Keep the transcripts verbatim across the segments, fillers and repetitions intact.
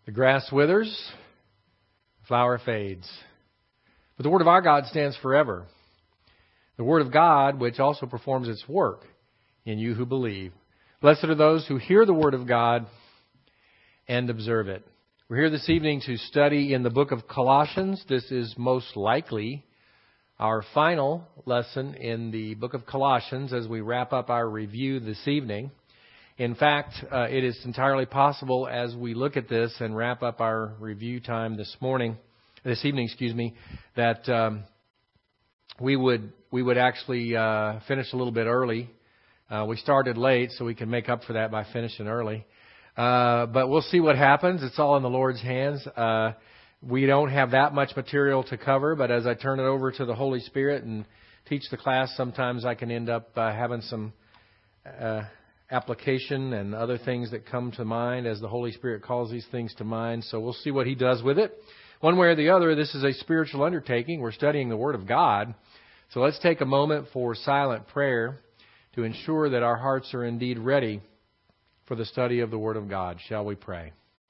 The grass withers, the flower fades, but the word of our God stands forever. The word of God, which also performs its work in you who believe. Blessed are those who hear the word of God and observe it. We're here this evening to study in the book of Colossians. This is most likely our final lesson in the book of Colossians as we wrap up our review this evening. In fact, uh, it is entirely possible as we look at this and wrap up our review time this morning, this evening, excuse me, that um, we would we would actually uh, finish a little bit early. Uh, we started late, so we can make up for that by finishing early. Uh, but we'll see what happens. It's all in the Lord's hands. Uh, we don't have that much material to cover, but as I turn it over to the Holy Spirit and teach the class, sometimes I can end up uh, having some Uh, application and other things that come to mind as the Holy Spirit calls these things to mind. So we'll see what He does with it. One way or the other, this is a spiritual undertaking. We're studying the Word of God. So let's take a moment for silent prayer to ensure that our hearts are indeed ready for the study of the Word of God. Shall we pray?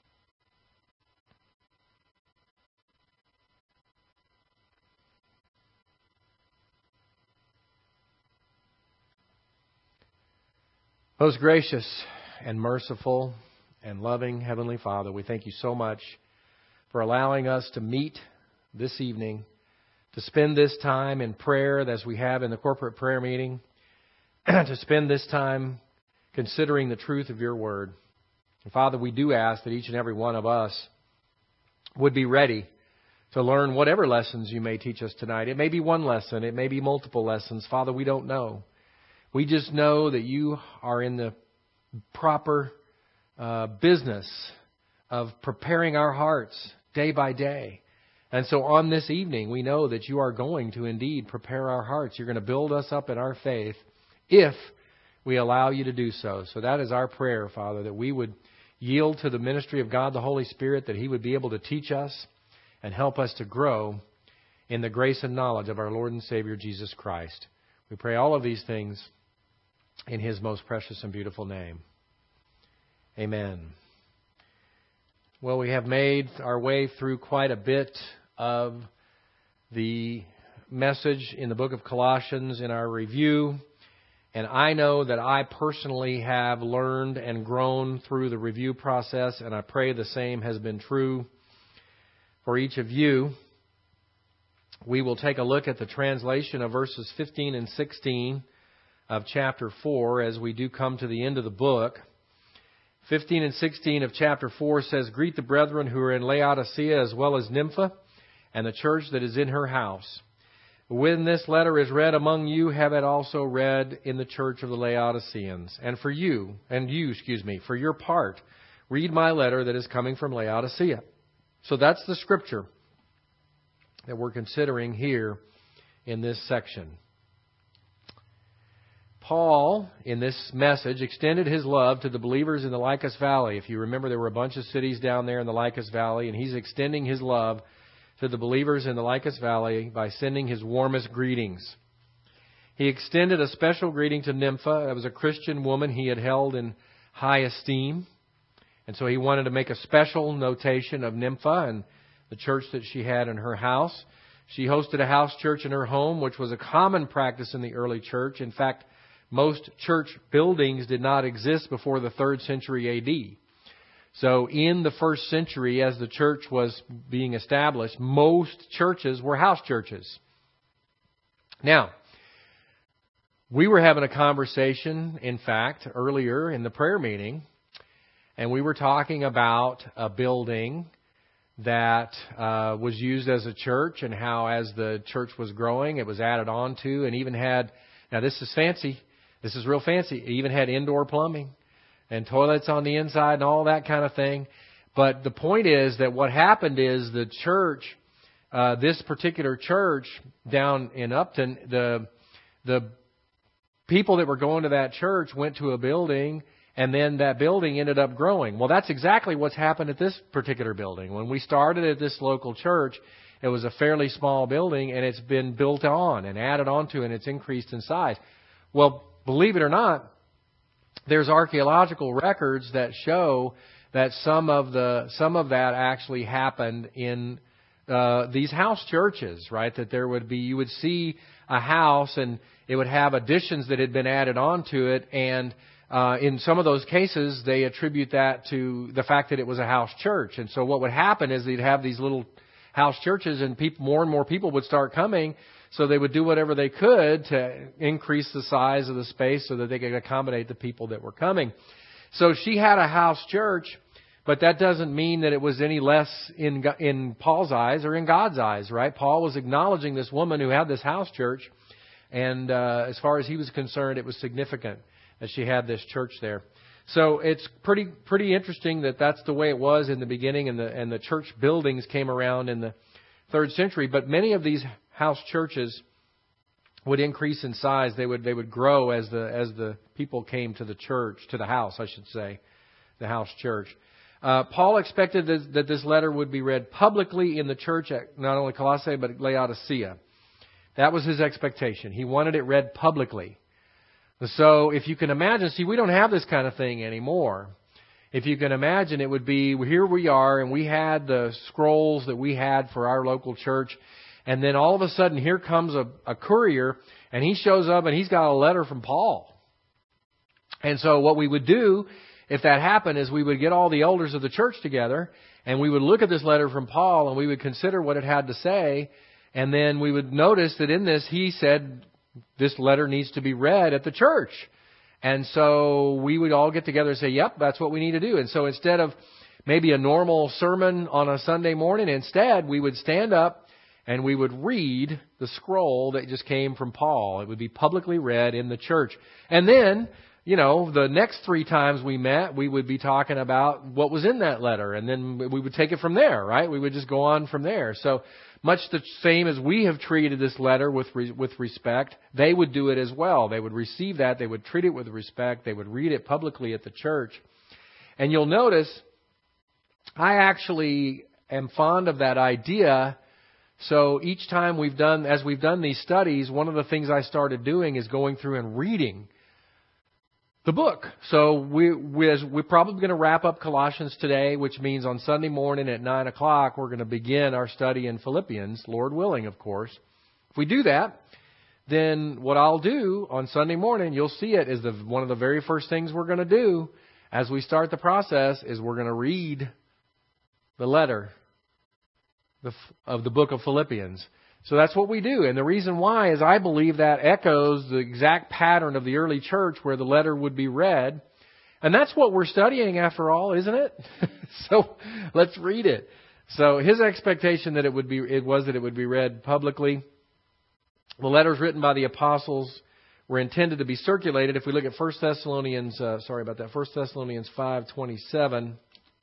Most gracious and merciful and loving Heavenly Father, we thank You so much for allowing us to meet this evening, to spend this time in prayer as we have in the corporate prayer meeting, to spend this time considering the truth of Your Word. And Father, we do ask that each and every one of us would be ready to learn whatever lessons You may teach us tonight. It may be one lesson, it may be multiple lessons. Father, we don't know. We just know that You are in the proper uh, business of preparing our hearts day by day. And so on this evening, we know that You are going to indeed prepare our hearts. You're going to build us up in our faith if we allow You to do so. So that is our prayer, Father, that we would yield to the ministry of God, the Holy Spirit, that He would be able to teach us and help us to grow in the grace and knowledge of our Lord and Savior, Jesus Christ. We pray all of these things in His most precious and beautiful name. Amen. Well, we have made our way through quite a bit of the message in the book of Colossians in our review. And I know that I personally have learned and grown through the review process, and I pray the same has been true for each of you. We will take a look at the translation of verses fifteen and sixteen of chapter four as we do come to the end of the book. fifteen and sixteen of chapter four says, "Greet the brethren who are in Laodicea as well as Nympha and the church that is in her house. When this letter is read among you, have it also read in the church of the Laodiceans. And for you, and you, excuse me, for your part, read my letter that is coming from Laodicea." So that's the scripture that we're considering here in this section. Paul, in this message, extended his love to the believers in the Lycus Valley. If you remember, there were a bunch of cities down there in the Lycus Valley, and he's extending his love to the believers in the Lycus Valley by sending his warmest greetings. He extended a special greeting to Nympha. That was a Christian woman he had held in high esteem. And so he wanted to make a special notation of Nympha and the church that she had in her house. She hosted a house church in her home, which was a common practice in the early church. In fact, most church buildings did not exist before the third century A D. So in the first century, as the church was being established, most churches were house churches. Now, we were having a conversation, in fact, earlier in the prayer meeting, and we were talking about a building that uh, was used as a church and how as the church was growing, it was added on to and even had, now this is fancy, this is real fancy, it even had indoor plumbing and toilets on the inside and all that kind of thing. But the point is that what happened is the church, uh, this particular church down in Upton, the the people that were going to that church went to a building, and then that building ended up growing. Well, that's exactly what's happened at this particular building. When we started at this local church, it was a fairly small building, and it's been built on and added onto, and it's increased in size. Well, believe it or not, there's archaeological records that show that some of the some of that actually happened in uh, these house churches, right? That there would be, you would see a house and it would have additions that had been added onto it, and uh, in some of those cases they attribute that to the fact that it was a house church. And so what would happen is they'd have these little house churches, and people, more and more people would start coming. So they would do whatever they could to increase the size of the space so that they could accommodate the people that were coming. So she had a house church, but that doesn't mean that it was any less in in Paul's eyes or in God's eyes, right? Paul was acknowledging this woman who had this house church, and uh, as far as he was concerned, it was significant that she had this church there. So it's pretty pretty interesting that that's the way it was in the beginning, and the and the church buildings came around in the third century. But many of these house churches would increase in size. They would they would grow as the as the people came to the church, to the house, I should say, the house church. Uh, Paul expected that, that this letter would be read publicly in the church at not only Colossae but Laodicea. That was his expectation. He wanted it read publicly. So if you can imagine, see, we don't have this kind of thing anymore. If you can imagine, it would be, here we are, and we had the scrolls that we had for our local church. And then all of a sudden, here comes a, a courier, and he shows up, and he's got a letter from Paul. And so what we would do, if that happened, is we would get all the elders of the church together, and we would look at this letter from Paul, and we would consider what it had to say. And then we would notice that in this, he said, this letter needs to be read at the church. And so we would all get together and say, yep, that's what we need to do. And so instead of maybe a normal sermon on a Sunday morning, instead we would stand up and we would read the scroll that just came from Paul. It would be publicly read in the church. And then, you know, the next three times we met, we would be talking about what was in that letter. And then we would take it from there, right? We would just go on from there. So much the same as we have treated this letter with re- with respect, they would do it as well. They would receive that. They would treat it with respect. They would read it publicly at the church. And you'll notice, I actually am fond of that idea. So each time we've done, as we've done these studies, one of the things I started doing is going through and reading the book. So we, we, we're probably going to wrap up Colossians today, which means on Sunday morning at nine o'clock, we're going to begin our study in Philippians, Lord willing, of course. If we do that, then what I'll do on Sunday morning, you'll see it, is the, one of the very first things we're going to do as we start the process is we're going to read the letter of the book of Philippians. So that's what we do. And the reason why is I believe that echoes the exact pattern of the early church where the letter would be read. And that's what we're studying after all, isn't it? So let's read it. So his expectation that it would be, it was that it would be read publicly. The letters written by the apostles were intended to be circulated. If we look at First Thessalonians, uh, sorry about that, First Thessalonians five twenty-seven.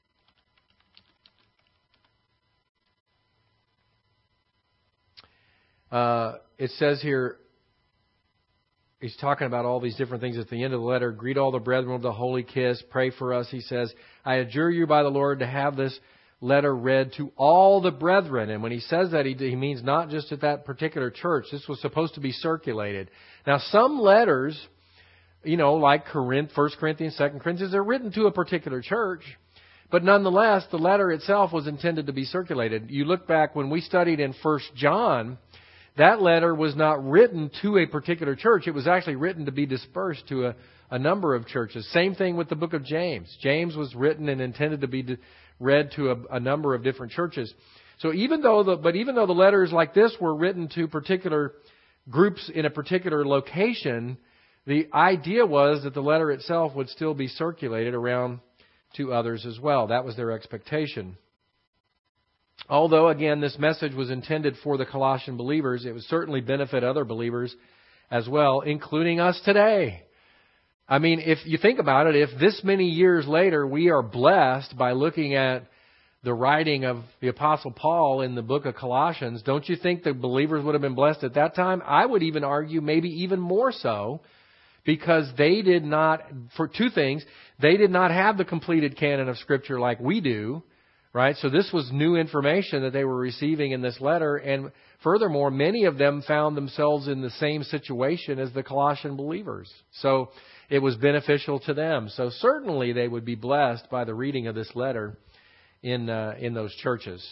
Uh, it says here, he's talking about all these different things at the end of the letter. Greet all the brethren with a holy kiss. Pray for us, he says. I adjure you by the Lord to have this letter read to all the brethren. And when he says that, he, he means not just at that particular church. This was supposed to be circulated. Now, some letters, you know, like Corinth, First Corinthians, Second Corinthians, they're written to a particular church. But nonetheless, the letter itself was intended to be circulated. You look back when we studied in First John, that letter was not written to a particular church. It was actually written to be dispersed to a, a number of churches. Same thing with the book of James. James was written and intended to be read to a, a number of different churches. So even though the, but even though the letters like this were written to particular groups in a particular location, the idea was that the letter itself would still be circulated around to others as well. That was their expectation. Although, again, this message was intended for the Colossian believers, it would certainly benefit other believers as well, including us today. I mean, if you think about it, if this many years later we are blessed by looking at the writing of the Apostle Paul in the book of Colossians, don't you think the believers would have been blessed at that time? I would even argue maybe even more so, because they did not, for two things, they did not have the completed canon of Scripture like we do. Right? So this was new information that they were receiving in this letter. And furthermore, many of them found themselves in the same situation as the Colossian believers. So it was beneficial to them. So certainly they would be blessed by the reading of this letter in uh, in those churches.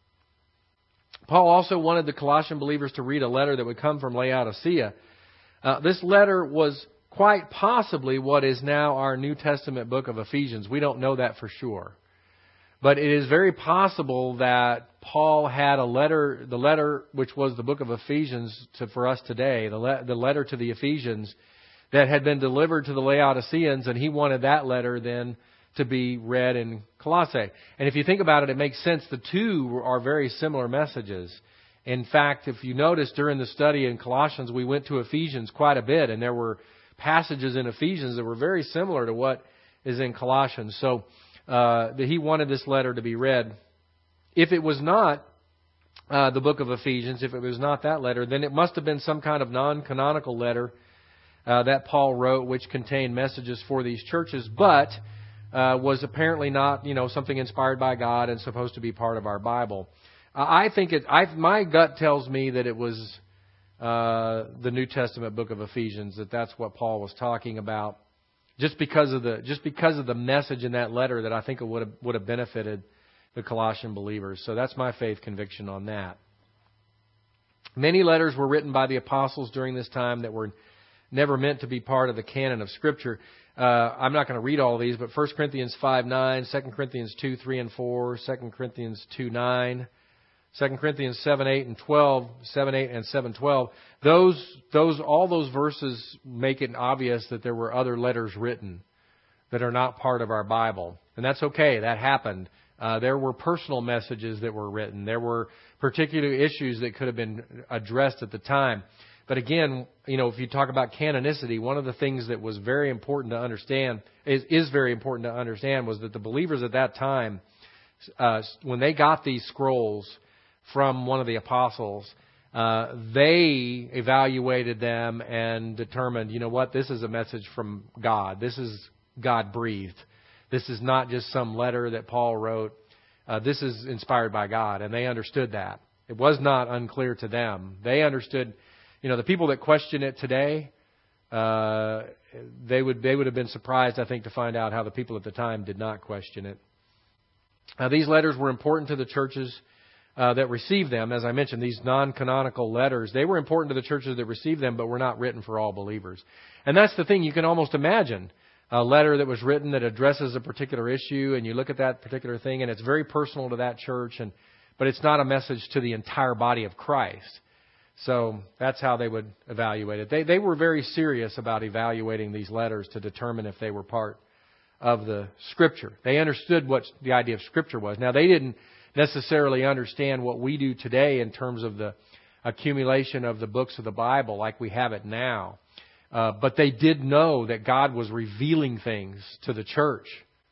Paul also wanted the Colossian believers to read a letter that would come from Laodicea. Uh, this letter was quite possibly what is now our New Testament book of Ephesians. We don't know that for sure. But it is very possible that Paul had a letter, the letter which was the book of Ephesians to, for us today, the, le- the letter to the Ephesians that had been delivered to the Laodiceans, and he wanted that letter then to be read in Colossae. And if you think about it, it makes sense. The two are very similar messages. In fact, if you notice during the study in Colossians, we went to Ephesians quite a bit, and there were passages in Ephesians that were very similar to what is in Colossians. So uh, he wanted this letter to be read. If it was not uh, the book of Ephesians, if it was not that letter, then it must have been some kind of non-canonical letter uh, that Paul wrote, which contained messages for these churches, but uh, was apparently not, you know, something inspired by God and supposed to be part of our Bible. Uh, I think it. I, my gut tells me that it was Uh, the New Testament book of Ephesians, that that's what Paul was talking about, just because of the just because of the message in that letter that I think it would have would have benefited the Colossian believers. So that's my faith conviction on that. Many letters were written by the apostles during this time that were never meant to be part of the canon of Scripture. Uh, I'm not going to read all these, but First Corinthians five nine, Second Corinthians two three and four, Second Corinthians two nine. Second Corinthians seven eight and twelve, seven eight and seven twelve. Those, those, all those verses make it obvious that there were other letters written that are not part of our Bible. And that's okay. That happened. Uh, there were personal messages that were written. There were particular issues that could have been addressed at the time. But again, you know, if you talk about canonicity, one of the things that was very important to understand, is, is very important to understand, was that the believers at that time, uh, when they got these scrolls from one of the apostles, uh, they evaluated them and determined, you know what, this is a message from God. This is God-breathed. This is not just some letter that Paul wrote. Uh, this is inspired by God, and they understood that. It was not unclear to them. They understood, you know, the people that question it today, uh, they would they would have been surprised, I think, to find out how the people at the time did not question it. Uh, these letters were important to the churches Uh, that received them. As I mentioned, these non-canonical letters, they were important to the churches that received them, but were not written for all believers. And that's the thing. You can almost imagine a letter that was written that addresses a particular issue, and you look at that particular thing, and it's very personal to that church, and but it's not a message to the entire body of Christ. So that's how they would evaluate it. They they were very serious about evaluating these letters to determine if they were part of the Scripture. They understood what the idea of Scripture was. Now, they didn't necessarily understand what we do today in terms of the accumulation of the books of the Bible like we have it now. Uh, but they did know that God was revealing things to the church.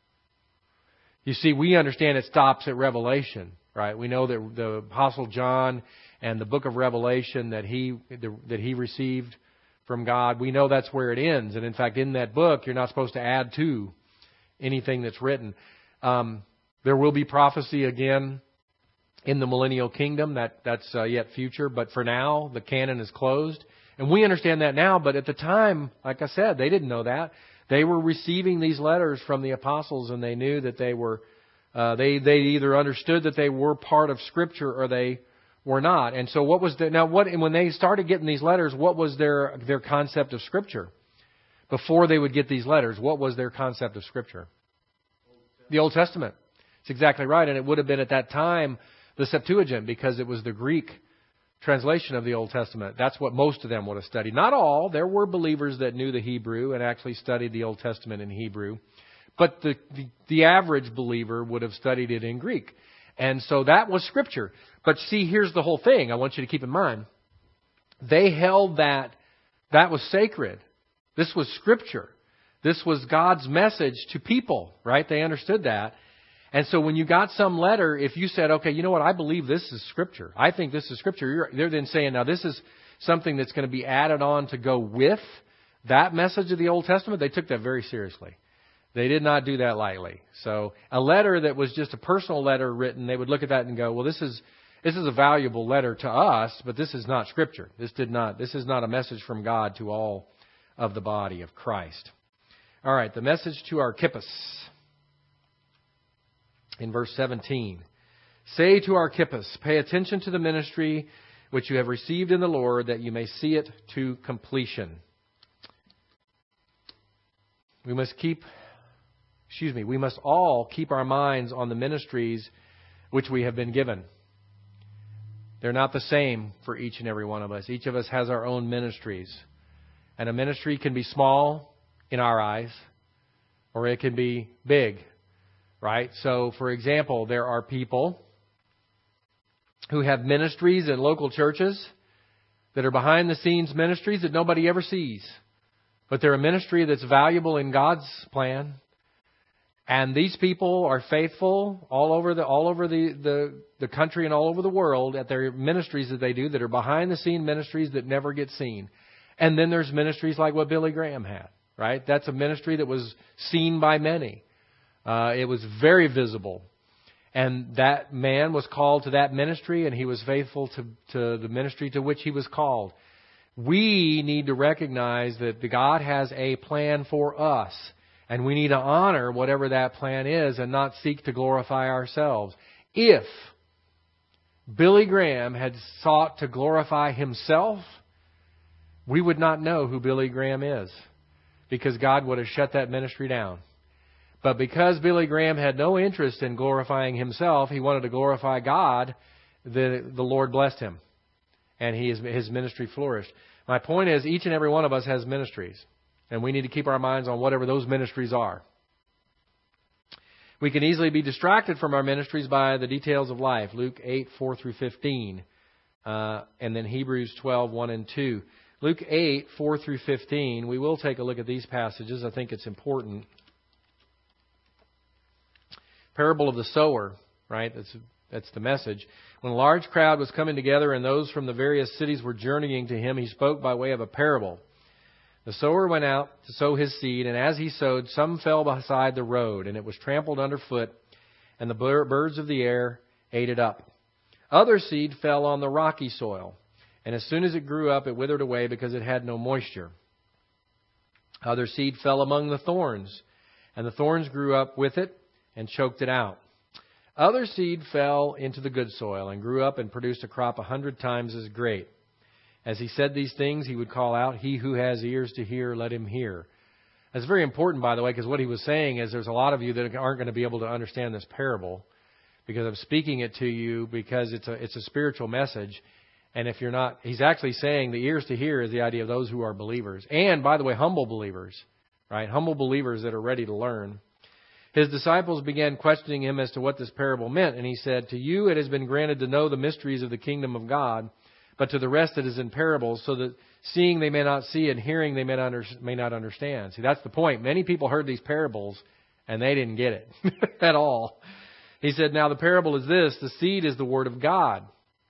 You see, we understand it stops at Revelation, right? We know that the Apostle John and the book of Revelation that he that he received from God, we know that's where it ends. And in fact, in that book, you're not supposed to add to anything that's written. Um, There will be prophecy again in the millennial kingdom. That that's uh, yet future. But for now, the canon is closed. And we understand that now. But at the time, like I said, they didn't know that. They were receiving these letters from the apostles, and they knew that they were, uh, they, they either understood that they were part of Scripture or they were not. And so what was the, now what, when they started getting these letters, what was their, their concept of Scripture? Before they would get these letters, what was their concept of Scripture? The Old Testament. It's exactly right. And it would have been at that time the Septuagint, because it was the Greek translation of the Old Testament. That's what most of them would have studied. Not all. There were believers that knew the Hebrew and actually studied the Old Testament in Hebrew. But the, the, the average believer would have studied it in Greek. And so that was Scripture. But see, here's the whole thing I want you to keep in mind. They held that that was sacred. This was Scripture. This was God's message to people, right? They understood that. And so when you got some letter, if you said, okay, you know what, I believe this is Scripture. I think this is Scripture. You're, they're then saying, now this is something that's going to be added on to go with that message of the Old Testament. They took that very seriously. They did not do that lightly. So a letter that was just a personal letter written, they would look at that and go, well, this is this is a valuable letter to us, but this is not Scripture. This did not. This is not a message from God to all of the body of Christ. All right, the message to Archippus in verse seventeen. Say to Archippus, pay attention to the ministry which you have received in the Lord, that you may see it to completion. We must keep, excuse me, we must all keep our minds on the ministries which we have been given. They're not the same for each and every one of us. Each of us has our own ministries. And a ministry can be small in our eyes, or it can be big, right? So, for example, there are people who have ministries in local churches that are behind the scenes ministries that nobody ever sees. But they're a ministry that's valuable in God's plan. And these people are faithful all over the all over the, the, the country and all over the world at their ministries that they do that are behind the scene ministries that never get seen. And then there's ministries like what Billy Graham had, right? That's a ministry that was seen by many. Uh, it was very visible. And that man was called to that ministry, and he was faithful to, to the ministry to which he was called. We need to recognize that God has a plan for us, and we need to honor whatever that plan is and not seek to glorify ourselves. If Billy Graham had sought to glorify himself, we would not know who Billy Graham is, because God would have shut that ministry down. But because Billy Graham had no interest in glorifying himself, he wanted to glorify God, the, the Lord blessed him. And he, his ministry flourished. My point is, each and every one of us has ministries. And we need to keep our minds on whatever those ministries are. We can easily be distracted from our ministries by the details of life. Luke eight, four through fifteen. Uh, and then Hebrews twelve, one and two. Luke eight, four through fifteen. We will take a look at these passages. I think it's important. Parable of the sower, right? That's that's the message. When a large crowd was coming together and those from the various cities were journeying to him, he spoke by way of a parable. The sower went out to sow his seed, and as he sowed, some fell beside the road, and it was trampled underfoot, and the birds of the air ate it up. Other seed fell on the rocky soil, and as soon as it grew up, it withered away because it had no moisture. Other seed fell among the thorns, and the thorns grew up with it and choked it out. Other seed fell into the good soil and grew up and produced a crop a hundred times as great. As he said these things, he would call out, "He who has ears to hear, let him hear." That's very important, by the way, because what he was saying is there's a lot of you that aren't going to be able to understand this parable, because I'm speaking it to you because it's a it's a spiritual message. And if you're not, he's actually saying the ears to hear is the idea of those who are believers. And, by the way, humble believers, right? Humble believers that are ready to learn. His disciples began questioning him as to what this parable meant. And he said, "To you it has been granted to know the mysteries of the kingdom of God, but to the rest it is in parables, so that seeing they may not see and hearing they may not, under, may not understand." See, that's the point. Many people heard these parables and they didn't get it at all. He said, "Now the parable is this: the seed is the word of God.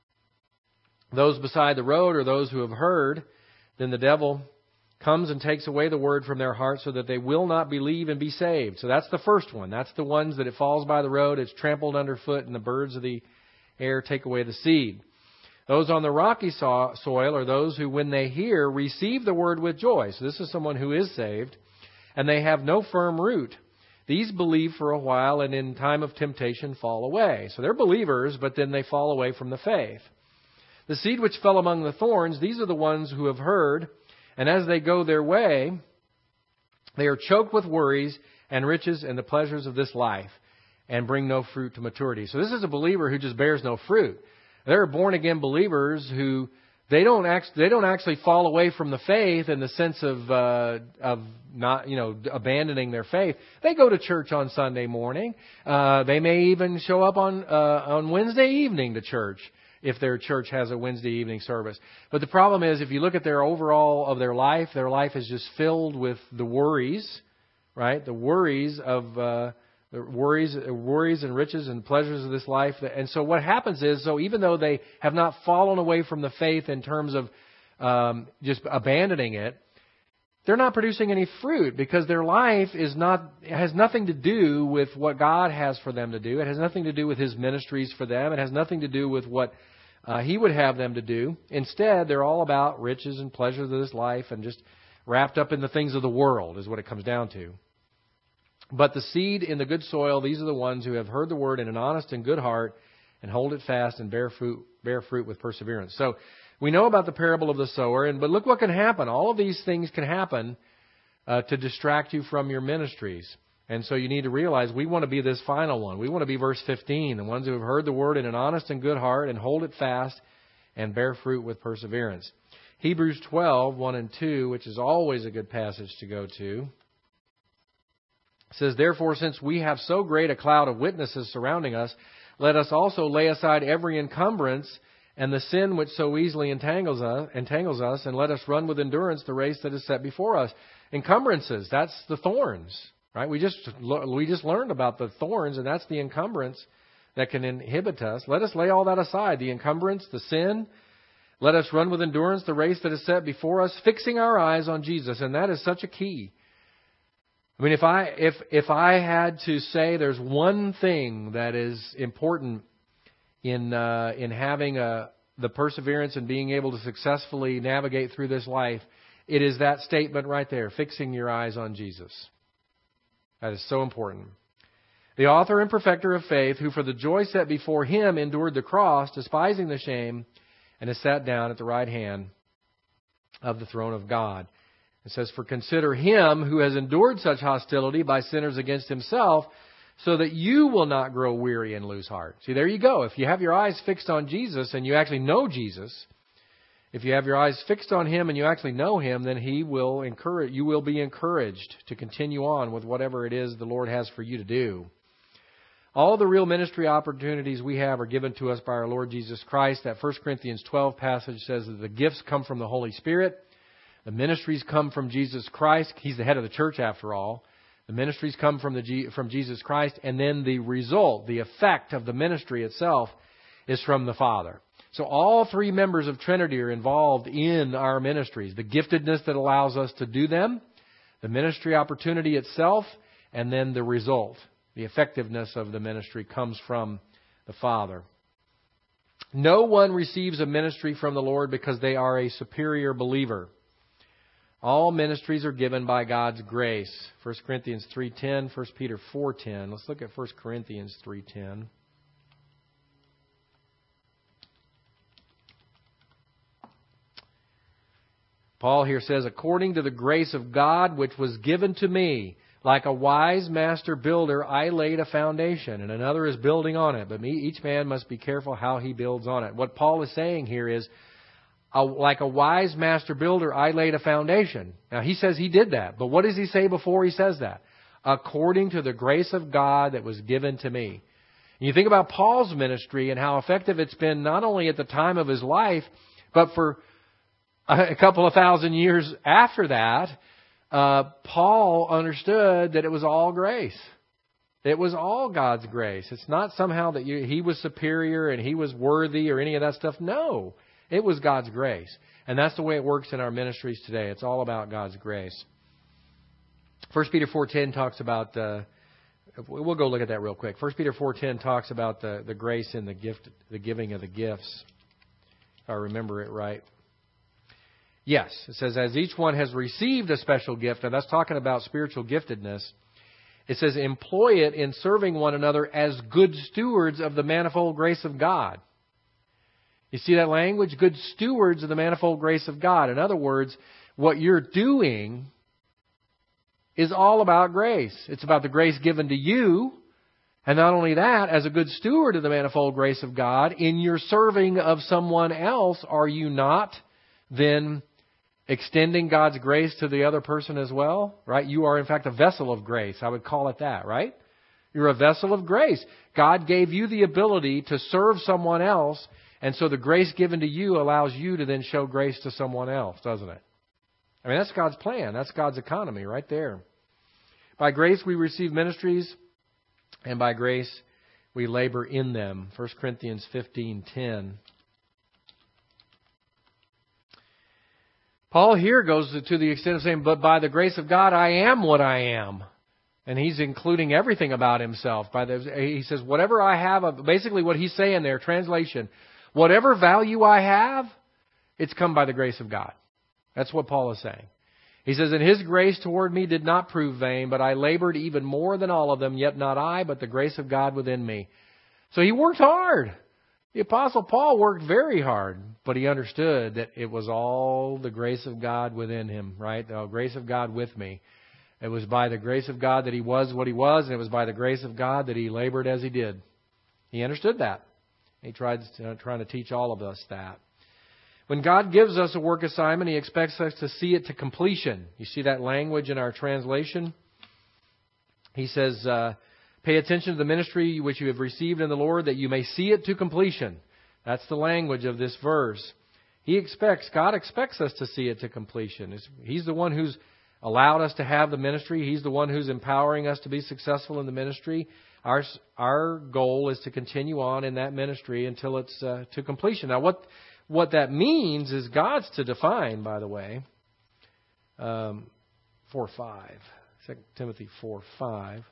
Those beside the road are those who have heard. Then the devil comes and takes away the word from their hearts so that they will not believe and be saved." So that's the first one. That's the ones that it falls by the road, it's trampled underfoot, and the birds of the air take away the seed. Those on the rocky soil are those who, when they hear, receive the word with joy. So this is someone who is saved, and they have no firm root. These believe for a while, and in time of temptation fall away. So they're believers, but then they fall away from the faith. The seed which fell among the thorns, these are the ones who have heard, and as they go their way, they are choked with worries and riches and the pleasures of this life, and bring no fruit to maturity. So this is a believer who just bears no fruit. There are born-again believers who they don't act, they don't actually fall away from the faith in the sense of uh, of not you know abandoning their faith. They go to church on Sunday morning. Uh, they may even show up on uh, on Wednesday evening to church, if their church has a Wednesday evening service. But the problem is, if you look at their overall of their life, their life is just filled with the worries, right? The worries of uh, the worries, worries and riches and pleasures of this life. And so what happens is, so even though they have not fallen away from the faith in terms of um, just abandoning it, they're not producing any fruit, because their life is not has nothing to do with what God has for them to do. It has nothing to do with His ministries for them. It has nothing to do with what Uh, he would have them to do. Instead, they're all about riches and pleasures of this life and just wrapped up in the things of the world is what it comes down to. But the seed in the good soil, these are the ones who have heard the word in an honest and good heart and hold it fast and bear fruit, bear fruit with perseverance. So we know about the parable of the sower, and but look what can happen. All of these things can happen uh, to distract you from your ministries. And so you need to realize we want to be this final one. We want to be verse fifteen, the ones who have heard the word in an honest and good heart and hold it fast and bear fruit with perseverance. Hebrews twelve, one and two, which is always a good passage to go to, says, "Therefore, since we have so great a cloud of witnesses surrounding us, let us also lay aside every encumbrance and the sin which so easily entangles us, entangles us, and let us run with endurance the race that is set before us." Encumbrances, that's the thorns, right? We just we just learned about the thorns, and that's the encumbrance that can inhibit us. Let us lay all that aside, the encumbrance, the sin. Let us run with endurance the race that is set before us, fixing our eyes on Jesus, and that is such a key. I mean, if I if if I had to say there's one thing that is important in uh, in having a, the perseverance and being able to successfully navigate through this life, it is that statement right there, fixing your eyes on Jesus. That is so important. The author and perfecter of faith, who for the joy set before him endured the cross, despising the shame, and is sat down at the right hand of the throne of God. It says, "For consider him who has endured such hostility by sinners against himself, so that you will not grow weary and lose heart." See, there you go. If you have your eyes fixed on Jesus and you actually know Jesus, if you have your eyes fixed on him and you actually know him, then he will encourage, you will be encouraged to continue on with whatever it is the Lord has for you to do. All the real ministry opportunities we have are given to us by our Lord Jesus Christ. That First Corinthians twelve passage says that the gifts come from the Holy Spirit. The ministries come from Jesus Christ. He's the head of the church, after all. The ministries come from the from Jesus Christ. And then the result, the effect of the ministry itself, is from the Father. So all three members of Trinity are involved in our ministries. The giftedness that allows us to do them, the ministry opportunity itself, and then the result. The effectiveness of the ministry comes from the Father. No one receives a ministry from the Lord because they are a superior believer. All ministries are given by God's grace. First Corinthians three ten, First Peter four ten. Let's look at First Corinthians three ten. Paul here says, "According to the grace of God which was given to me, like a wise master builder, I laid a foundation, and another is building on it. But me, each man must be careful how he builds on it." What Paul is saying here is, uh, like a wise master builder, I laid a foundation. Now, he says he did that. But what does he say before he says that? According to the grace of God that was given to me. And you think about Paul's ministry and how effective it's been not only at the time of his life, but for a couple of thousand years after that. Uh, Paul understood that it was all grace. It was all God's grace. It's not somehow that you, he was superior and he was worthy or any of that stuff. No, it was God's grace. And that's the way it works in our ministries today. It's all about God's grace. First Peter four ten talks about, uh, we'll go look at that real quick. First Peter four ten talks about the, the grace in the gift, the giving of the gifts, if I remember it right. Yes, it says, as each one has received a special gift, and that's talking about spiritual giftedness, it says, employ it in serving one another as good stewards of the manifold grace of God. You see that language? Good stewards of the manifold grace of God. In other words, what you're doing is all about grace. It's about the grace given to you. And not only that, as a good steward of the manifold grace of God, in your serving of someone else, are you not then extending God's grace to the other person as well, right? You are, in fact, a vessel of grace. I would call it that, right? You're a vessel of grace. God gave you the ability to serve someone else, and so the grace given to you allows you to then show grace to someone else, doesn't it? I mean, that's God's plan. That's God's economy right there. By grace we receive ministries, and by grace we labor in them. First Corinthians fifteen ten. Paul here goes to the extent of saying, but by the grace of God, I am what I am. And he's including everything about himself. By the, he says, whatever I have, basically what he's saying there, translation, whatever value I have, it's come by the grace of God. That's what Paul is saying. He says, and His grace toward me did not prove vain, but I labored even more than all of them, yet not I, but the grace of God within me. So he worked hard. The Apostle Paul worked very hard, but he understood that it was all the grace of God within him, right? The grace of God with me. It was by the grace of God that he was what he was, and it was by the grace of God that he labored as he did. He understood that. He tried to, trying to teach all of us that. When God gives us a work assignment, He expects us to see it to completion. You see that language in our translation? He says, uh, pay attention to the ministry which you have received in the Lord, that you may see it to completion. That's the language of this verse. He expects, God expects us to see it to completion. He's the one who's allowed us to have the ministry. He's the one who's empowering us to be successful in the ministry. Our our goal is to continue on in that ministry until it's uh, to completion. Now, what what that means is God's to define, by the way. Um, four five, Second Timothy four five.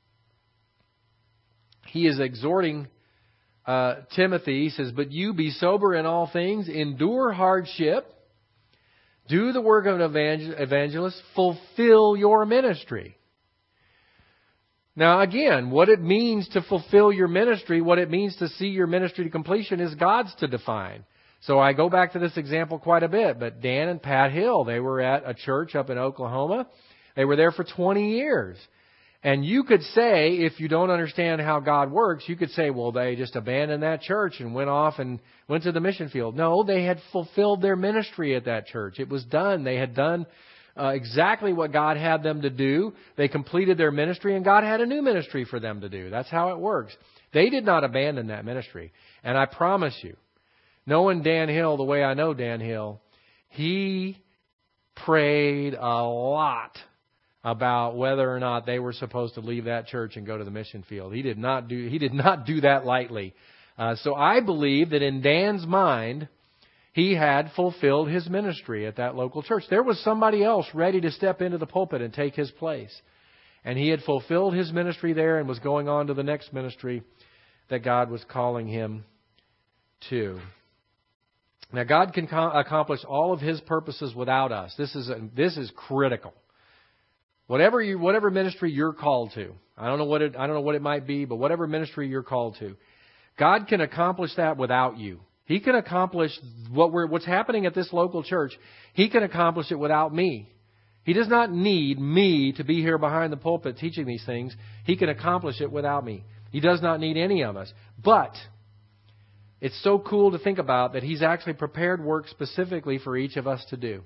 He is exhorting uh, Timothy. He says, "But you be sober in all things, endure hardship, do the work of an evangel- evangelist, fulfill your ministry." Now, again, what it means to fulfill your ministry, what it means to see your ministry to completion is God's to define. So I go back to this example quite a bit. But Dan and Pat Hill, they were at a church up in Oklahoma. They were there for twenty years. And you could say, if you don't understand how God works, you could say, well, they just abandoned that church and went off and went to the mission field. No, they had fulfilled their ministry at that church. It was done. They had done uh, exactly what God had them to do. They completed their ministry, and God had a new ministry for them to do. That's how it works. They did not abandon that ministry. And I promise you, knowing Dan Hill the way I know Dan Hill, he prayed a lot about whether or not they were supposed to leave that church and go to the mission field. He did not do he did not do that lightly. Uh, so I believe that in Dan's mind, he had fulfilled his ministry at that local church. There was somebody else ready to step into the pulpit and take his place. And he had fulfilled his ministry there and was going on to the next ministry that God was calling him to. Now, God can co- accomplish all of His purposes without us. This is a, this is critical. Whatever you, whatever ministry you're called to, I don't know what it, I don't know what it might be, but whatever ministry you're called to, God can accomplish that without you. He can accomplish what we're, what's happening at this local church. He can accomplish it without me. He does not need me to be here behind the pulpit teaching these things. He can accomplish it without me. He does not need any of us. But it's so cool to think about that He's actually prepared work specifically for each of us to do.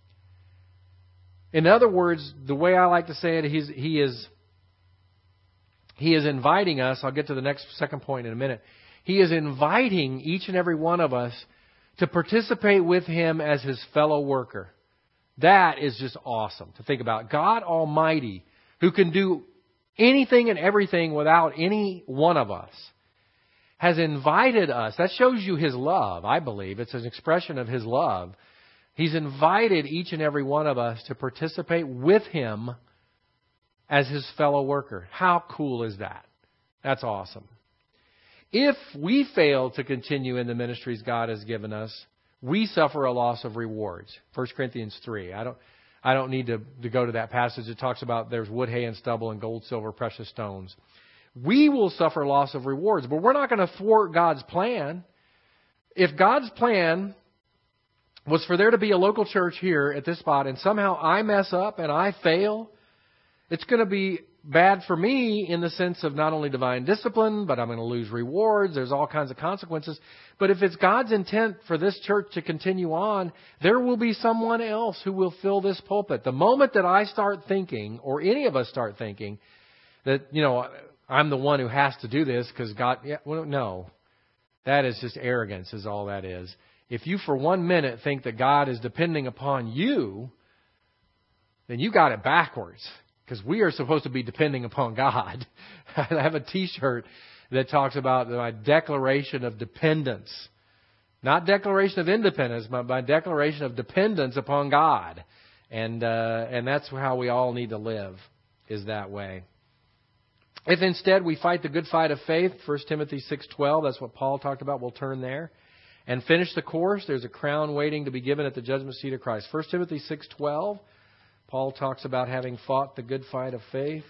In other words, the way I like to say it, he's, he is he is inviting us. I'll get to the next second point in a minute. He is inviting each and every one of us to participate with Him as His fellow worker. That is just awesome to think about. God Almighty, who can do anything and everything without any one of us, has invited us. That shows you His love, I believe. It's an expression of His love. He's invited each and every one of us to participate with Him as His fellow worker. How cool is that? That's awesome. If we fail to continue in the ministries God has given us, we suffer a loss of rewards. First Corinthians three. I don't, I don't need to, to go to that passage. It talks about there's wood, hay, and stubble, and gold, silver, precious stones. We will suffer loss of rewards, but we're not going to thwart God's plan. If God's plan was for there to be a local church here at this spot, and somehow I mess up and I fail, it's going to be bad for me in the sense of not only divine discipline, but I'm going to lose rewards. There's all kinds of consequences. But if it's God's intent for this church to continue on, there will be someone else who will fill this pulpit. The moment that I start thinking, or any of us start thinking, that, you know, I'm the one who has to do this because God, yeah, well, no. That is just arrogance is all that is. If you for one minute think that God is depending upon you, then you got it backwards. Because we are supposed to be depending upon God. I have a T-shirt that talks about my declaration of dependence. Not declaration of independence, but my declaration of dependence upon God. And uh, and that's how we all need to live, is that way. If instead we fight the good fight of faith, First Timothy six twelve, that's what Paul talked about. We'll turn there. And finish the course. There's a crown waiting to be given at the judgment seat of Christ. First Timothy six twelve. Paul talks about having fought the good fight of faith.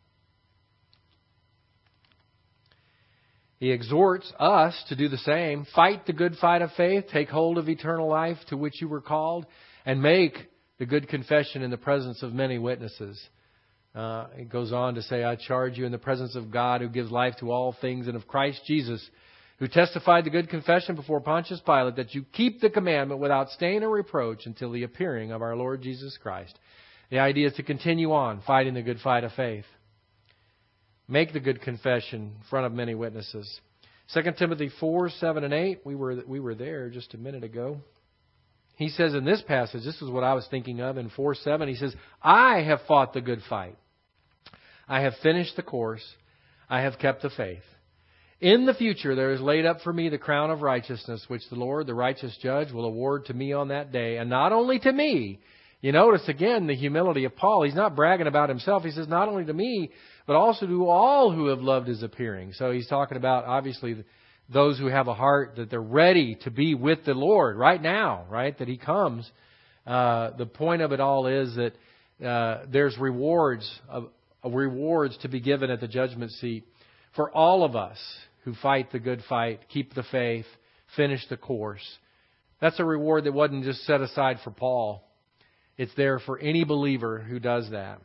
He exhorts us to do the same. Fight the good fight of faith. Take hold of eternal life to which you were called. And make the good confession in the presence of many witnesses. Uh, it goes on to say, I charge you in the presence of God who gives life to all things, and of Christ Jesus, who testified the good confession before Pontius Pilate, that you keep the commandment without stain or reproach until the appearing of our Lord Jesus Christ. The idea is to continue on fighting the good fight of faith. Make the good confession in front of many witnesses. Second Timothy four, seven, and eight. We were, we were there just a minute ago. He says in this passage, this is what I was thinking of in four, seven. He says, I have fought the good fight. I have finished the course. I have kept the faith. In the future there is laid up for me the crown of righteousness, which the Lord, the righteous judge, will award to me on that day. And not only to me. You notice again the humility of Paul. He's not bragging about himself. He says, not only to me, but also to all who have loved His appearing. So he's talking about, obviously, those who have a heart that they're ready to be with the Lord right now, right? That He comes. Uh, the point of it all is that uh, there's rewards, uh, rewards to be given at the judgment seat for all of us who fight the good fight, keep the faith, finish the course. That's a reward that wasn't just set aside for Paul. It's there for any believer who does that.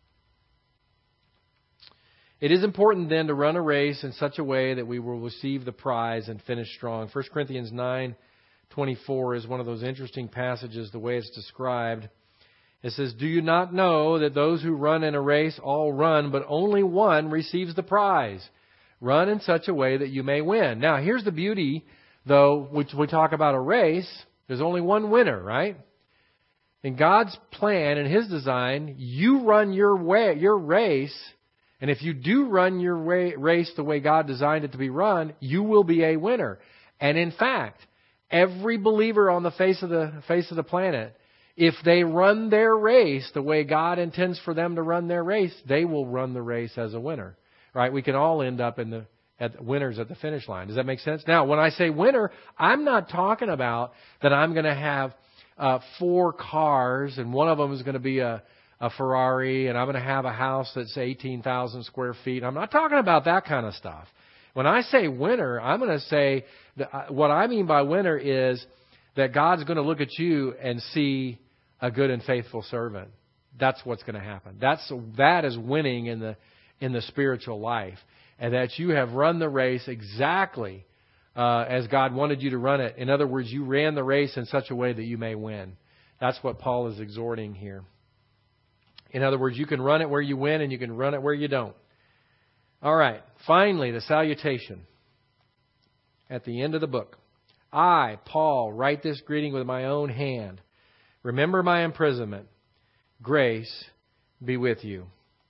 It is important then to run a race in such a way that we will receive the prize and finish strong. First Corinthians nine twenty-four is one of those interesting passages, the way it's described. It says, do you not know that those who run in a race all run, but only one receives the prize? Run in such a way that you may win. Now, here's the beauty, though, which we talk about a race. There's only one winner, right? In God's plan and His design, you run your way, your race. And if you do run your race the way God designed it to be run, you will be a winner. And in fact, every believer on the face of the face of the planet, if they run their race the way God intends for them to run their race, they will run the race as a winner. Right? We can all end up in the at winners at the finish line. Does that make sense? Now, when I say winner, I'm not talking about that I'm going to have uh, four cars and one of them is going to be a a Ferrari, and I'm going to have a house that's eighteen thousand square feet. I'm not talking about that kind of stuff. When I say winner, I'm going to say that what I mean by winner is that God's going to look at you and see a good and faithful servant. That's what's going to happen. That's that is winning in the in the spiritual life, and that you have run the race exactly uh, as God wanted you to run it. In other words, you ran the race in such a way that you may win. That's what Paul is exhorting here. In other words, you can run it where you win and you can run it where you don't. All right. Finally, the salutation at the end of the book. I, Paul, write this greeting with my own hand. Remember my imprisonment. Grace be with you.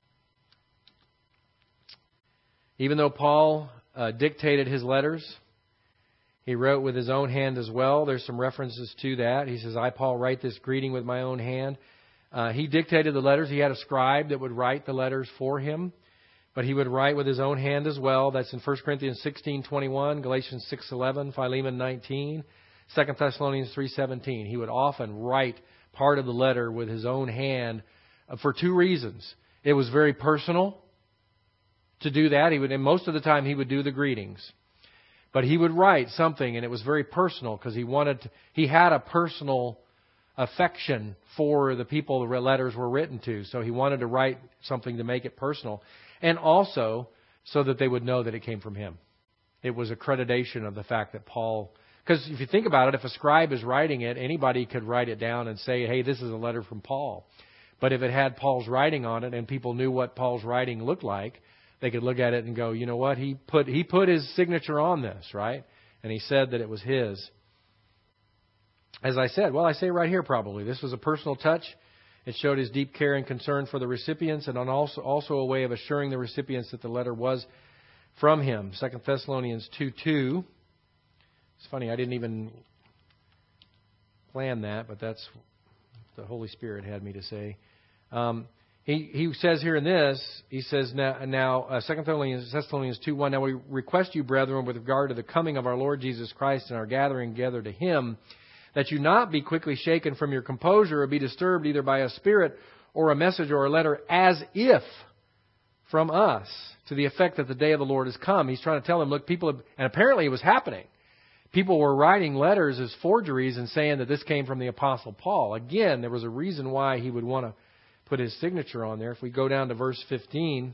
Even though Paul uh, dictated his letters, he wrote with his own hand as well. There's some references to that. He says, I, Paul, write this greeting with my own hand. Uh, he dictated the letters. He had a scribe that would write the letters for him. But he would write with his own hand as well. That's in First Corinthians sixteen twenty-one, Galatians six eleven, Philemon nineteen, Second Thessalonians three seventeen. He would often write part of the letter with his own hand for two reasons. It was very personal to do that. He would, and most of the time he would do the greetings. But he would write something, and it was very personal because he wanted to, he had a personal affection for the people the letters were written to. So he wanted to write something to make it personal. And also so that they would know that it came from him. It was accreditation of the fact that Paul... Because if you think about it, if a scribe is writing it, anybody could write it down and say, hey, this is a letter from Paul. But if it had Paul's writing on it and people knew what Paul's writing looked like, they could look at it and go, you know what, he put he put his signature on this, right? And he said that it was his. As I said, well, I say right here probably, this was a personal touch. It showed his deep care and concern for the recipients, and also also a way of assuring the recipients that the letter was from him. Second Thessalonians two two. It's funny, I didn't even plan that, but that's what the Holy Spirit had me to say. Um, he he says here in this, he says now, now uh, Second Thessalonians, Thessalonians two one. Now we request you, brethren, with regard to the coming of our Lord Jesus Christ and our gathering together to Him, that you not be quickly shaken from your composure or be disturbed either by a spirit or a message or a letter as if from us, to the effect that the day of the Lord has come. He's trying to tell them, look, people have, and apparently it was happening. People were writing letters as forgeries and saying that this came from the Apostle Paul. Again, there was a reason why he would want to put his signature on there. If we go down to verse fifteen,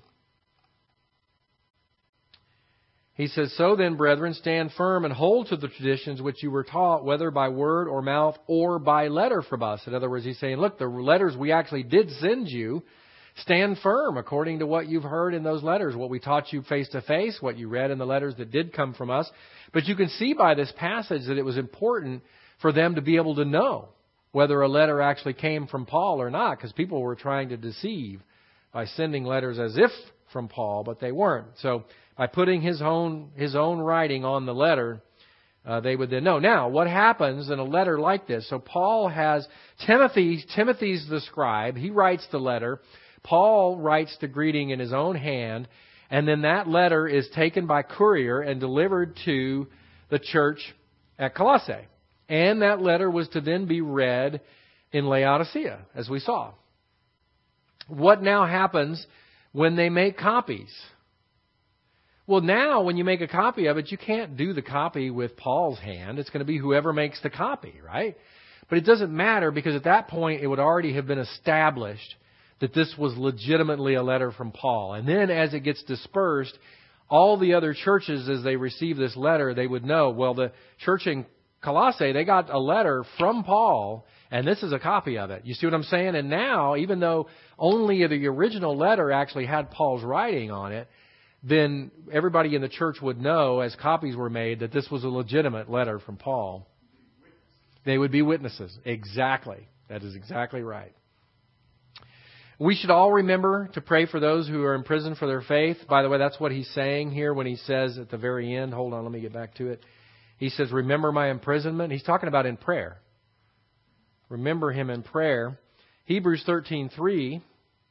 he says, so then, brethren, stand firm and hold to the traditions which you were taught, whether by word or mouth or by letter from us. In other words, he's saying, look, the letters we actually did send you, stand firm according to what you've heard in those letters, what we taught you face to face, what you read in the letters that did come from us. But you can see by this passage that it was important for them to be able to know whether a letter actually came from Paul or not, because people were trying to deceive by sending letters as if from Paul, but they weren't. So by putting his own his own writing on the letter, uh, they would then know. Now, what happens in a letter like this? So Paul has Timothy. Timothy's the scribe. He writes the letter. Paul writes the greeting in his own hand, and then that letter is taken by courier and delivered to the church at Colossae. And that letter was to then be read in Laodicea, as we saw. What now happens when they make copies? Well, now when you make a copy of it, you can't do the copy with Paul's hand. It's going to be whoever makes the copy, right? But it doesn't matter, because at that point it would already have been established that this was legitimately a letter from Paul. And then as it gets dispersed, all the other churches, as they receive this letter, they would know, well, the church in Colossae, they got a letter from Paul, and this is a copy of it. You see what I'm saying? And now, even though only the original letter actually had Paul's writing on it, then everybody in the church would know, as copies were made, that this was a legitimate letter from Paul. They would be witnesses. Exactly. That is exactly right. We should all remember to pray for those who are in prison for their faith. By the way, that's what he's saying here when he says at the very end, hold on, let me get back to it. He says, remember my imprisonment. He's talking about in prayer. Remember him in prayer. Hebrews thirteen three.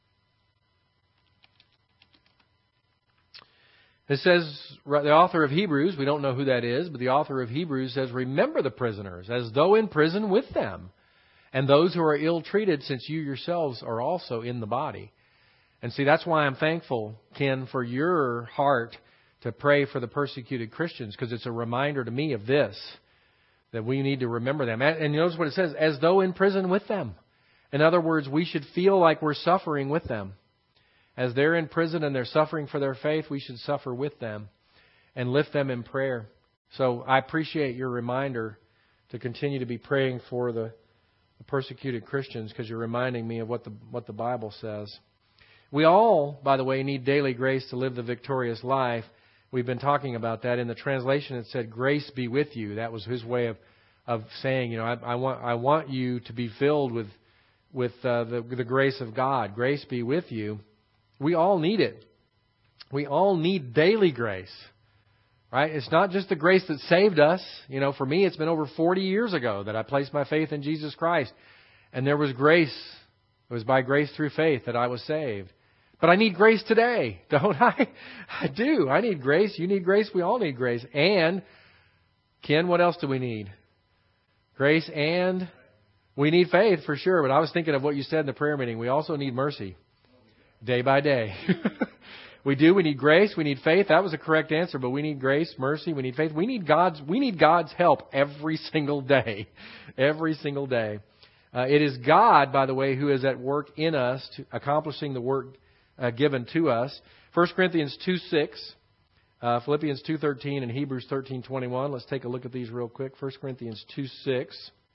It says, the author of Hebrews, we don't know who that is, but the author of Hebrews says, remember the prisoners as though in prison with them, and those who are ill-treated, since you yourselves are also in the body. And see, that's why I'm thankful, Ken, for your heart to pray for the persecuted Christians, because it's a reminder to me of this, that we need to remember them. And you notice what it says, as though in prison with them. In other words, we should feel like we're suffering with them. As they're in prison and they're suffering for their faith, we should suffer with them and lift them in prayer. So I appreciate your reminder to continue to be praying for the, the persecuted Christians, because you're reminding me of what the what the Bible says. We all, by the way, need daily grace to live the victorious life. We've been talking about that. In the translation, it said, grace be with you. That was his way of, of saying, you know, I, I want I want you to be filled with, with uh, the, the grace of God. Grace be with you. We all need it. We all need daily grace, right? It's not just the grace that saved us. You know, for me, it's been over forty years ago that I placed my faith in Jesus Christ. And there was grace. It was by grace through faith that I was saved. But I need grace today, don't I? I do. I need grace. You need grace. We all need grace. And, Ken, what else do we need? Grace and we need faith for sure. But I was thinking of what you said in the prayer meeting. We also need mercy. Day by day. We do. We need grace. We need faith. That was a correct answer. But we need grace, mercy. We need faith. We need God's. We need God's help every single day. Every single day. Uh, it is God, by the way, who is at work in us, to accomplishing the work uh, given to us. First Corinthians two six, uh, Philippians two thirteen, and Hebrews thirteen twenty-one. Let's take a look at these real quick. First Corinthians two six.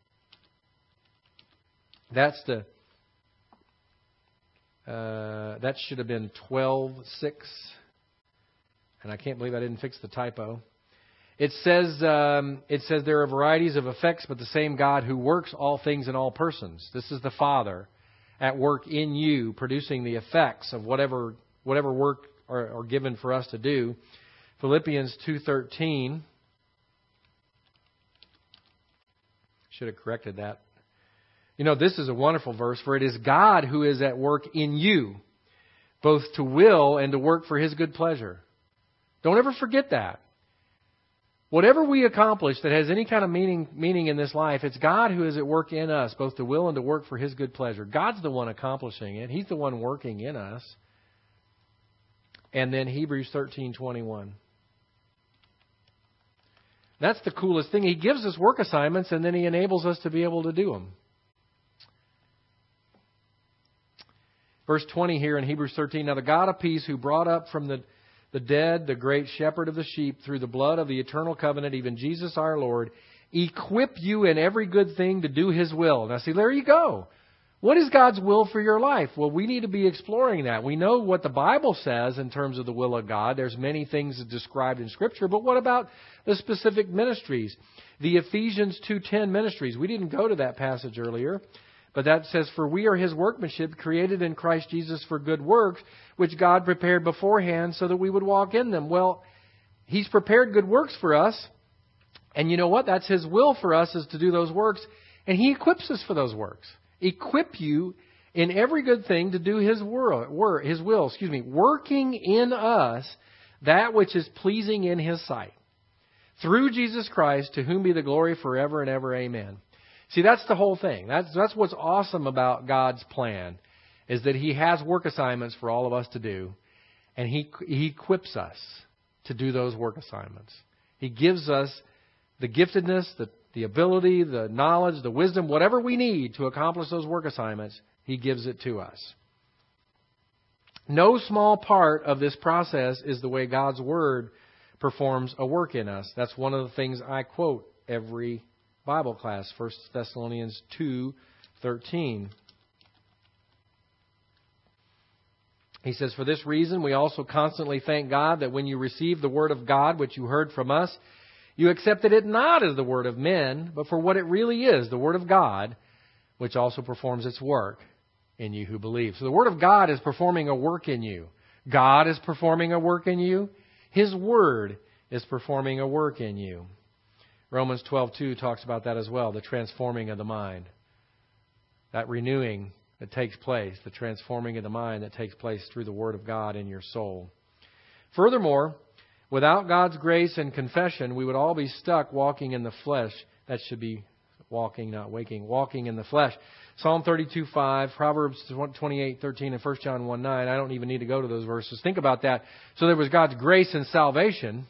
That's the. Uh, that should have been twelve six. And I can't believe I didn't fix the typo. It says um, it says there are varieties of effects, but the same God who works all things in all persons. This is the Father at work in you, producing the effects of whatever whatever work are, are given for us to do. Philippians two thirteen. Should have corrected that. You know, this is a wonderful verse, for it is God who is at work in you, both to will and to work for His good pleasure. Don't ever forget that. Whatever we accomplish that has any kind of meaning meaning in this life, it's God who is at work in us, both to will and to work for His good pleasure. God's the one accomplishing it. He's the one working in us. And then Hebrews thirteen twenty-one. That's the coolest thing. He gives us work assignments and then He enables us to be able to do them. Verse twenty here in Hebrews thirteen. Now the God of peace, who brought up from the, the dead the great shepherd of the sheep through the blood of the eternal covenant, even Jesus our Lord, equip you in every good thing to do His will. Now see, there you go. What is God's will for your life? Well, we need to be exploring that. We know what the Bible says in terms of the will of God. There's many things described in Scripture, but what about the specific ministries? The Ephesians two ten ministries. We didn't go to that passage earlier, but that says, for we are His workmanship, created in Christ Jesus for good works, which God prepared beforehand so that we would walk in them. Well, He's prepared good works for us, and you know what? That's His will for us, is to do those works, and He equips us for those works. Equip you in every good thing to do His will, His will, excuse me, working in us that which is pleasing in His sight. Through Jesus Christ, to whom be the glory forever and ever. Amen. See, that's the whole thing. That's that's what's awesome about God's plan, is that He has work assignments for all of us to do, and He He equips us to do those work assignments. He gives us the giftedness, the the ability, the knowledge, the wisdom, whatever we need to accomplish those work assignments, He gives it to us. No small part of this process is the way God's Word performs a work in us. That's one of the things I quote every Bible class, First Thessalonians two thirteen. He says, for this reason we also constantly thank God that when you received the Word of God, which you heard from us, you accepted it not as the word of men, but for what it really is, the Word of God, which also performs its work in you who believe. So the Word of God is performing a work in you. God is performing a work in you. His Word is performing a work in you. Romans twelve two talks about that as well, the transforming of the mind. That renewing that takes place, the transforming of the mind that takes place through the Word of God in your soul. Furthermore, without God's grace and confession, we would all be stuck walking in the flesh. That should be walking, not waking. Walking in the flesh. Psalm thirty-two five, Proverbs twenty-eight thirteen, and First John one nine. I don't even need to go to those verses. Think about that. So there was God's grace and salvation.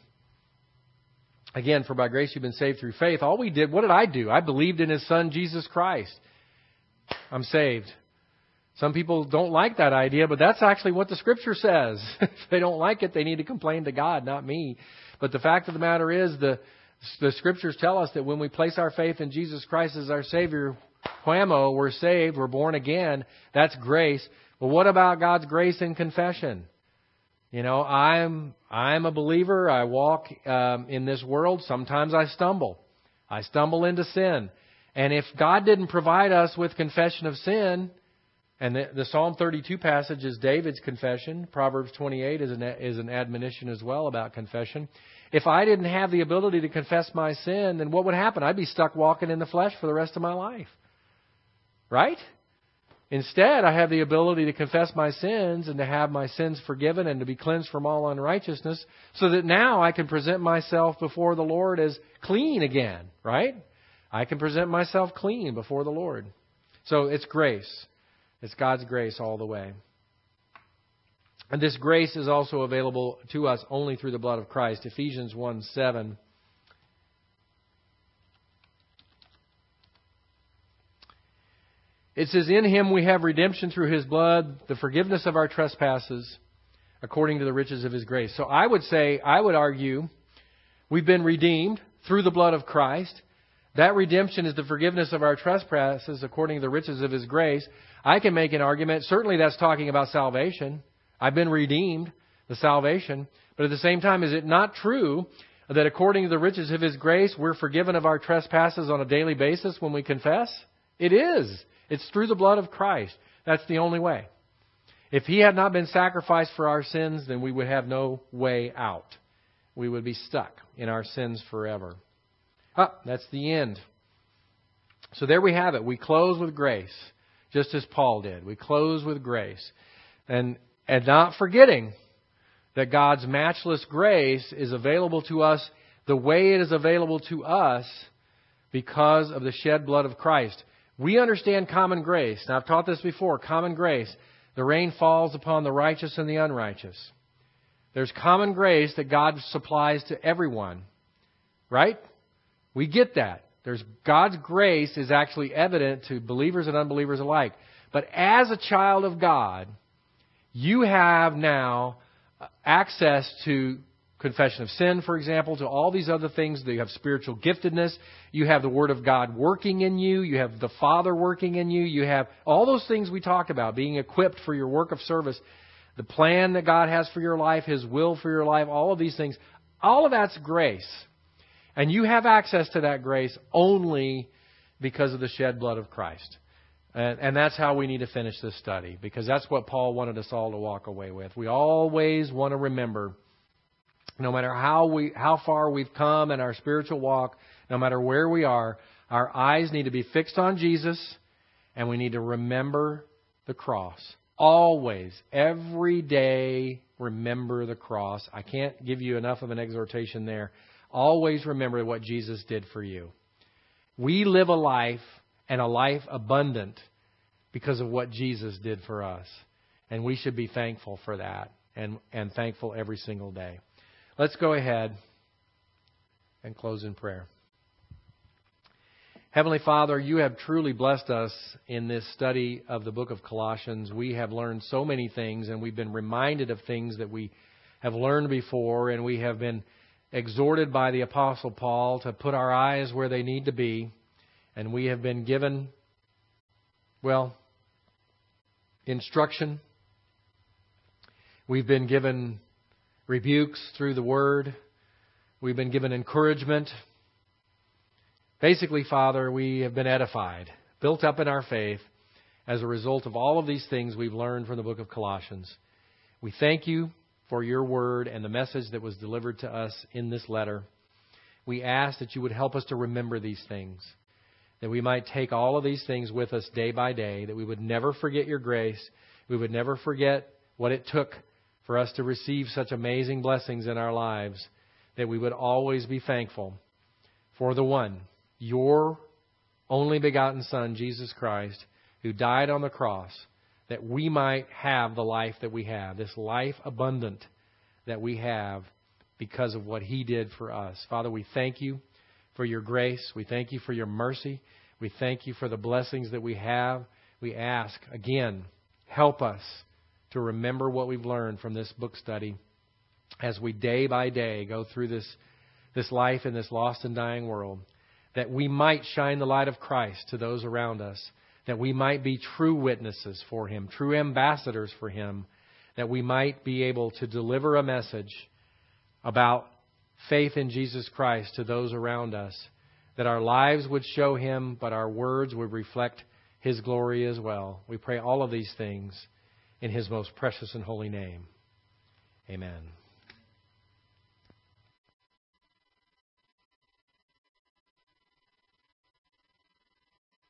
Again, for by grace you've been saved through faith. All we did, what did I do? I believed in His Son, Jesus Christ. I'm saved. Some people don't like that idea, but that's actually what the Scripture says. If they don't like it, they need to complain to God, not me. But the fact of the matter is, the, the Scriptures tell us that when we place our faith in Jesus Christ as our Savior, whammo, we're saved, we're born again. That's grace. But what about God's grace in confession? You know, I'm I'm a believer. I walk um, in this world. Sometimes I stumble. I stumble into sin. And if God didn't provide us with confession of sin, and the, the Psalm thirty-two passage is David's confession. Proverbs twenty-eight is an, is an admonition as well about confession. If I didn't have the ability to confess my sin, then what would happen? I'd be stuck walking in the flesh for the rest of my life. Right? Instead, I have the ability to confess my sins and to have my sins forgiven and to be cleansed from all unrighteousness, so that now I can present myself before the Lord as clean again. Right? I can present myself clean before the Lord. So it's grace. It's God's grace all the way. And this grace is also available to us only through the blood of Christ. Ephesians one seven. It says, in Him we have redemption through His blood, the forgiveness of our trespasses, according to the riches of His grace. So I would say, I would argue, we've been redeemed through the blood of Christ. That redemption is the forgiveness of our trespasses according to the riches of His grace. I can make an argument. Certainly that's talking about salvation. I've been redeemed, the salvation. But at the same time, is it not true that according to the riches of His grace, we're forgiven of our trespasses on a daily basis when we confess? It is. It's through the blood of Christ. That's the only way. If He had not been sacrificed for our sins, then we would have no way out. We would be stuck in our sins forever. Ah, that's the end. So there we have it. We close with grace, just as Paul did. We close with grace. And, and not forgetting that God's matchless grace is available to us the way it is available to us because of the shed blood of Christ. We understand common grace. Now, I've taught this before. Common grace. The rain falls upon the righteous and the unrighteous. There's common grace that God supplies to everyone. Right? We get that. There's God's grace is actually evident to believers and unbelievers alike. But as a child of God, you have now access to confession of sin, for example, to all these other things. You have spiritual giftedness. You have the Word of God working in you. You have the Father working in you. You have all those things we talk about, being equipped for your work of service, the plan that God has for your life, His will for your life, all of these things. All of that's grace. And you have access to that grace only because of the shed blood of Christ. And, and that's how we need to finish this study, because that's what Paul wanted us all to walk away with. We always want to remember, no matter how we how far we've come in our spiritual walk, no matter where we are, our eyes need to be fixed on Jesus, and we need to remember the cross. Always, every day, remember the cross. I can't give you enough of an exhortation there. Always remember what Jesus did for you. We live a life, and a life abundant, because of what Jesus did for us. And we should be thankful for that, and, and thankful every single day. Let's go ahead and close in prayer. Heavenly Father, you have truly blessed us in this study of the book of Colossians. We have learned so many things, and we've been reminded of things that we have learned before, and we have been exhorted by the Apostle Paul to put our eyes where they need to be. And we have been given, well, instruction. We've been given rebukes through the Word. We've been given encouragement. Basically, Father, we have been edified, built up in our faith as a result of all of these things we've learned from the book of Colossians. We thank you for your Word and the message that was delivered to us in this letter. We ask that you would help us to remember these things, that we might take all of these things with us day by day, that we would never forget your grace, we would never forget what it took for us to receive such amazing blessings in our lives, that we would always be thankful for the one, your only begotten Son, Jesus Christ, who died on the cross, that we might have the life that we have, this life abundant that we have because of what He did for us. Father, we thank you for your grace. We thank you for your mercy. We thank you for the blessings that we have. We ask, again, help us to remember what we've learned from this book study as we day by day go through this, this life in this lost and dying world, that we might shine the light of Christ to those around us, that we might be true witnesses for Him, true ambassadors for Him, that we might be able to deliver a message about faith in Jesus Christ to those around us, that our lives would show Him, but our words would reflect His glory as well. We pray all of these things in His most precious and holy name. Amen.